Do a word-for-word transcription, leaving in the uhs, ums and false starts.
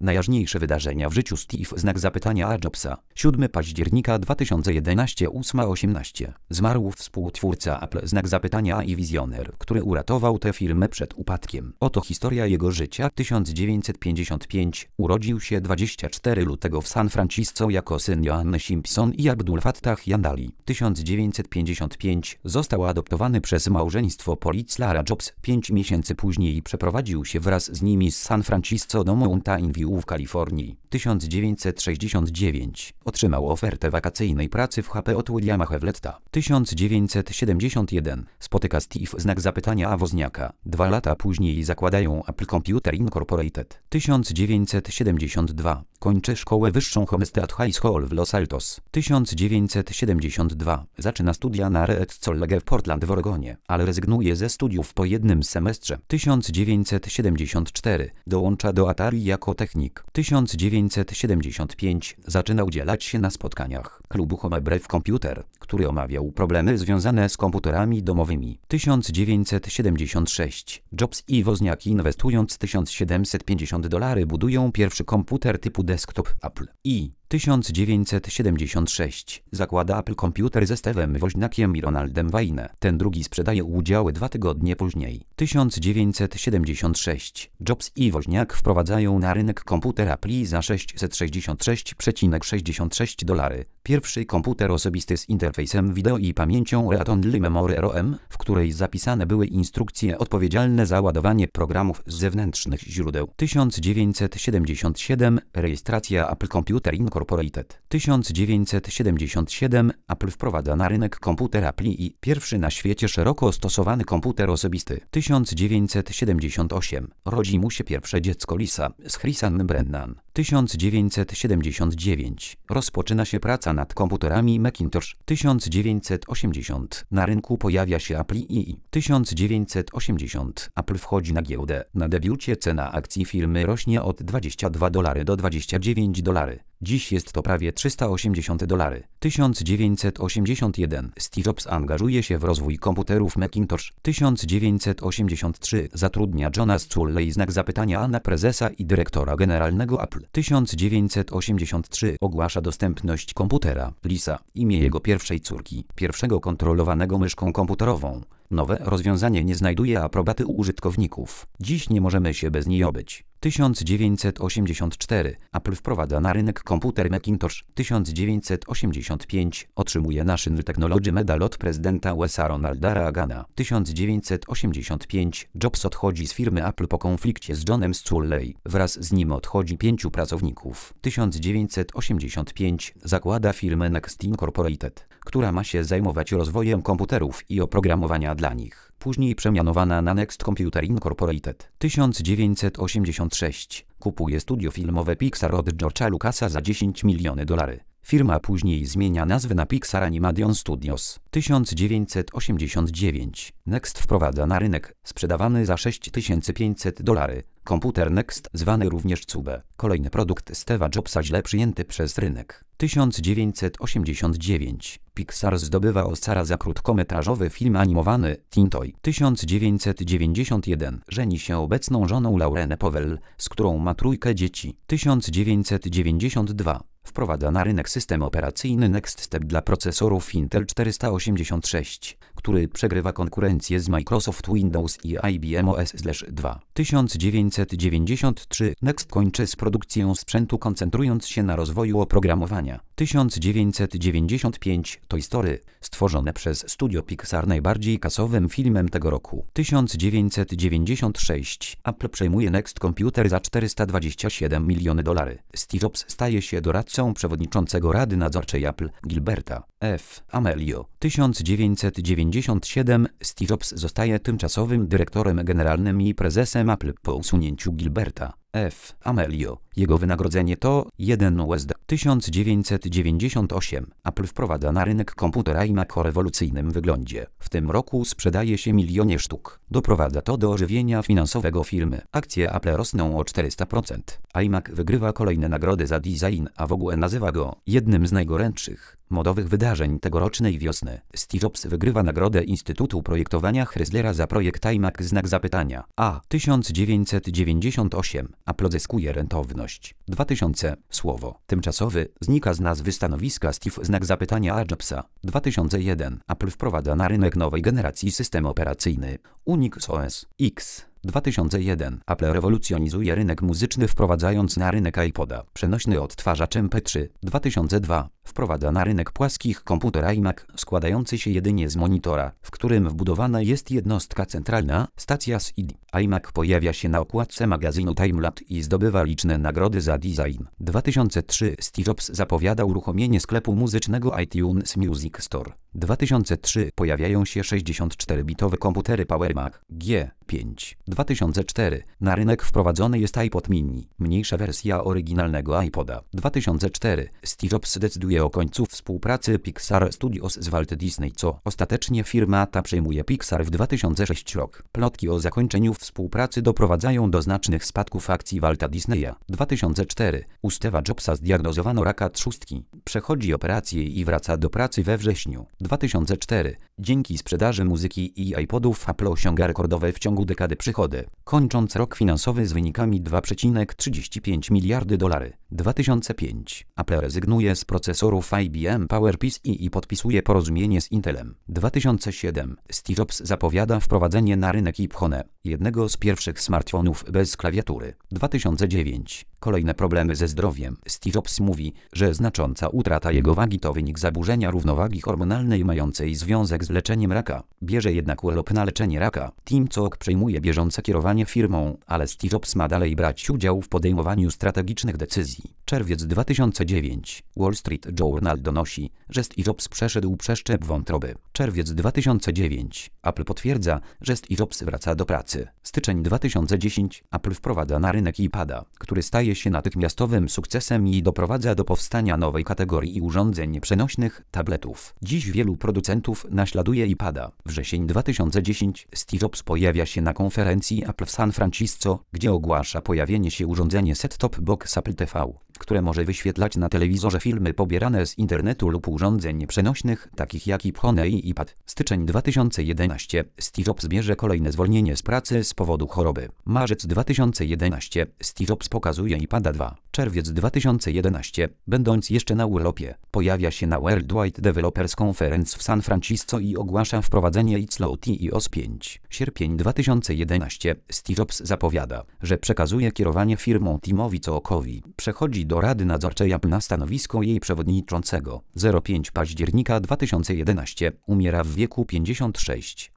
Najważniejsze wydarzenia w życiu Steve znak zapytania A. Jobsa. siódmego października dwa tysiące jedenastego ósma osiemnaście. Zmarł współtwórca Apple znak zapytania A i wizjoner, który uratował tę firmę przed upadkiem. Oto historia jego życia. tysiąc dziewięćset pięćdziesiąty piąty. Urodził się dwudziestego czwartego lutego w San Francisco jako syn Joanny Simpson i Abdul Fattah Jandali. tysiąc dziewięćset pięćdziesiąty piąty. Został adoptowany przez małżeństwo Paul i Clara Jobs. Pięć miesięcy później przeprowadził się wraz z nimi z San Francisco do Mountain View w Kalifornii. tysiąc dziewięćset sześćdziesiąty dziewiąty. Otrzymał ofertę wakacyjnej pracy w H P od Williama Hewletta. tysiąc dziewięćset siedemdziesiąty pierwszy. Spotyka Steve znak zapytania A. Wozniaka. Dwa lata później zakładają Apple Computer Incorporated. tysiąc dziewięćset siedemdziesiąty drugi. Kończy szkołę wyższą Homestead High School w Los Altos. tysiąc dziewięćset siedemdziesiąty drugi. Zaczyna studia na Reed College w Portland w Oregonie, ale rezygnuje ze studiów po jednym semestrze. tysiąc dziewięćset siedemdziesiąty czwarty. Dołącza do Atari jako technik. tysiąc dziewięćset siedemdziesiąty piąty. Zaczyna udzielać się na spotkaniach klubu Homebrew Computer, który omawiał problemy związane z komputerami domowymi. tysiąc dziewięćset siedemdziesiąty szósty. Jobs i Wozniak inwestując tysiąc siedemset pięćdziesiąt dolarów budują pierwszy komputer typu desktop Apple i tysiąc dziewięćset siedemdziesiąty szósty. Zakłada Apple Computer ze Steve'em Woźniakiem i Ronaldem Wayne. Ten drugi sprzedaje udziały dwa tygodnie później. tysiąc dziewięćset siedemdziesiąty szósty. Jobs i Woźniak wprowadzają na rynek komputer Apple za sześćset sześćdziesiąt sześć przecinek sześćdziesiąt sześć dolarów. Pierwszy komputer osobisty z interfejsem wideo i pamięcią Read Only Memory ROM, w której zapisane były instrukcje odpowiedzialne za ładowanie programów z zewnętrznych źródeł. tysiąc dziewięćset siedemdziesiąty siódmy. Rejestracja Apple Computer Incorporated. tysiąc dziewięćset siedemdziesiąty siódmy. Apple wprowadza na rynek komputer Apple i pierwszy na świecie szeroko stosowany komputer osobisty. tysiąc dziewięćset siedemdziesiąty ósmy. Rodzi mu się pierwsze dziecko Lisa z Chrisem Brennan. tysiąc dziewięćset siedemdziesiąty dziewiąty. Rozpoczyna się praca nad komputerami Macintosh. tysiąc dziewięćset osiemdziesiąty. Na rynku pojawia się Apple I. tysiąc dziewięćset osiemdziesiąty. Apple wchodzi na giełdę. Na debiucie cena akcji firmy rośnie od dwudziestu dwóch dolarów do dwudziestu dziewięciu dolarów. Dziś jest to prawie trzysta osiemdziesiąt dolarów. tysiąc dziewięćset osiemdziesiąty pierwszy. Steve Jobs angażuje się w rozwój komputerów Macintosh. tysiąc dziewięćset osiemdziesiąty trzeci. Zatrudnia Johna Sculley znak zapytania A na prezesa i dyrektora generalnego Apple. tysiąc dziewięćset osiemdziesiąty trzeci. Ogłasza dostępność komputera Lisa, imię jego pierwszej córki, pierwszego kontrolowanego myszką komputerową. Nowe rozwiązanie nie znajduje aprobaty u użytkowników. Dziś nie możemy się bez niej obyć. tysiąc dziewięćset osiemdziesiąty czwarty. Apple wprowadza na rynek komputer Macintosh. tysiąc dziewięćset osiemdziesiąty piąty. Otrzymuje National Technology Medal od prezydenta U S A Ronalda Reagana. tysiąc dziewięćset osiemdziesiąty piąty. Jobs odchodzi z firmy Apple po konflikcie z Johnem Sculley. Wraz z nim odchodzi pięciu pracowników. tysiąc dziewięćset osiemdziesiąty piąty. Zakłada firmę Next Incorporated, która ma się zajmować rozwojem komputerów i oprogramowania dla nich. Później przemianowana na Next Computer Incorporated. tysiąc dziewięćset osiemdziesiąty szósty. Kupuje studio filmowe Pixar od George'a Lucasa za dziesięć milionów dolarów. Firma później zmienia nazwę na Pixar Animation Studios. tysiąc dziewięćset osiemdziesiąty dziewiąty. Next wprowadza na rynek, sprzedawany za sześć tysięcy pięćset dolarów, komputer Next, zwany również Cube. Kolejny produkt Steve'a Jobsa źle przyjęty przez rynek. tysiąc dziewięćset osiemdziesiąty dziewiąty. Pixar zdobywa Oscara za krótkometrażowy film animowany Teen Toy. tysiąc dziewięćset dziewięćdziesiąty pierwszy. Żeni się obecną żoną Laurenę Powell, z którą ma trójkę dzieci. tysiąc dziewięćset dziewięćdziesiąty drugi. Wprowadza na rynek system operacyjny Next Step dla procesorów Intel czterysta osiemdziesiąt sześć, który przegrywa konkurencję z Microsoft Windows i I B M O S dwa. tysiąc dziewięćset dziewięćdziesiąty trzeci. Next kończy z produkcją sprzętu, koncentrując się na rozwoju oprogramowania. tysiąc dziewięćset dziewięćdziesiąty piąty. Toy Story, stworzone przez studio Pixar, najbardziej kasowym filmem tego roku. tysiąc dziewięćset dziewięćdziesiąty szósty. Apple przejmuje Next Computer za czterysta dwadzieścia siedem milionów dolarów. Steve Jobs staje się doradcą przewodniczącego Rady Nadzorczej Apple, Gilberta F. Amelio. tysiąc dziewięćset dziewięćdziesiąty siódmy. Steve Jobs zostaje tymczasowym dyrektorem generalnym i prezesem Apple po usunięciu Gilberta F. Amelio. Jego wynagrodzenie to jeden U S D. tysiąc dziewięćset dziewięćdziesiąty ósmy. Apple wprowadza na rynek komputer iMac o rewolucyjnym wyglądzie. W tym roku sprzedaje się milionie sztuk. Doprowadza to do ożywienia finansowego firmy. Akcje Apple rosną o czterysta procent. iMac wygrywa kolejne nagrody za design, a w ogóle nazywa go jednym z najgorętszych. modowych wydarzeń tegorocznej wiosny. Steve Jobs wygrywa nagrodę Instytutu Projektowania Chryslera za projekt iMac znak zapytania. A. tysiąc dziewięćset dziewięćdziesiąt osiem. Apple zyskuje rentowność. dwa tysiące. Słowo tymczasowy znika z nazwy stanowiska Steve znak zapytania A. Jobsa. dwa tysiące jeden. Apple wprowadza na rynek nowej generacji system operacyjny Unix O S X. dwa tysiące jeden. Apple rewolucjonizuje rynek muzyczny wprowadzając na rynek iPoda przenośny odtwarzacz M P trzy. dwa tysiące dwa. Wprowadza na rynek płaskich komputer iMac składający się jedynie z monitora, w którym wbudowana jest jednostka centralna, stacja C D. iMac pojawia się na okładce magazynu Time-Lat i zdobywa liczne nagrody za design. dwa tysiące trzy. Steve Jobs zapowiada uruchomienie sklepu muzycznego iTunes Music Store. dwa tysiące trzy. Pojawiają się sześćdziesiąt cztery bitowe komputery Power Mac G pięć. dwa tysiące cztery. Na rynek wprowadzony jest iPod mini, mniejsza wersja oryginalnego iPoda. dwa tysiące cztery. Steve Jobs decyduje o końcu współpracy Pixar Studios z Walt Disney, co ostatecznie firma ta przejmuje Pixar w dwa tysiące szósty rok. Plotki o zakończeniu współpracy doprowadzają do znacznych spadków akcji Walta Disneya. dwa tysiące cztery. U Steve'a Jobsa zdiagnozowano raka trzustki. Przechodzi operację i wraca do pracy we wrześniu. dwa tysiące cztery. Dzięki sprzedaży muzyki i iPodów Apple osiąga rekordowe w ciągu dekady przychody, kończąc rok finansowy z wynikami dwa przecinek trzydzieści pięć miliardy dolarów. dwa tysiące piąty. Apple rezygnuje z procesorów I B M PowerPC i, i podpisuje porozumienie z Intelem. dwa tysiące siódmy. Steve Jobs zapowiada wprowadzenie na rynek iPhone, jednego z pierwszych smartfonów bez klawiatury. dwa tysiące dziewiąty. Kolejne problemy ze zdrowiem. Steve Jobs mówi, że znacząca utrata jego wagi to wynik zaburzenia równowagi hormonalnej mającej związek z leczeniem raka. Bierze jednak urlop na leczenie raka. Tim Cook przejmuje bieżące kierowanie firmą, ale Steve Jobs ma dalej brać udział w podejmowaniu strategicznych decyzji. Czerwiec dwa tysiące dziewiąty. Wall Street Journal donosi, że Steve Jobs przeszedł przeszczep wątroby. Czerwiec dwa tysiące dziewiąty. Apple potwierdza, że Steve Jobs wraca do pracy. Styczeń dwa tysiące dziesiąty. Apple wprowadza na rynek iPada, który staje się natychmiastowym sukcesem i doprowadza do powstania nowej kategorii urządzeń przenośnych, tabletów. Dziś wielu producentów naśladuje iPada. Wrzesień dwa tysiące dziesiąty. Steve Jobs pojawia się na konferencji Apple w San Francisco, gdzie ogłasza pojawienie się urządzenie set-top box Apple T V, które może wyświetlać na telewizorze filmy pobierane z internetu lub urządzeń przenośnych, takich jak iPhone i iPad. Styczeń dwa tysiące jedenasty. Steve Jobs bierze kolejne zwolnienie z pracy z powodu choroby. Marzec dwa tysiące jedenasty. Steve Jobs pokazuje iPada dwa. Czerwiec dwa tysiące jedenasty. Będąc jeszcze na urlopie, pojawia się na Worldwide Developers Conference w San Francisco i ogłasza wprowadzenie iCloud i O S pięć. Sierpień dwa tysiące jedenasty. Steve Jobs zapowiada, że przekazuje kierowanie firmą Timowi Cookowi. Przechodzi do Rady Nadzorczej Apple na stanowisko jej przewodniczącego. piątego października dwa tysiące jedenastego. Umiera w wieku pięćdziesięciu sześciu.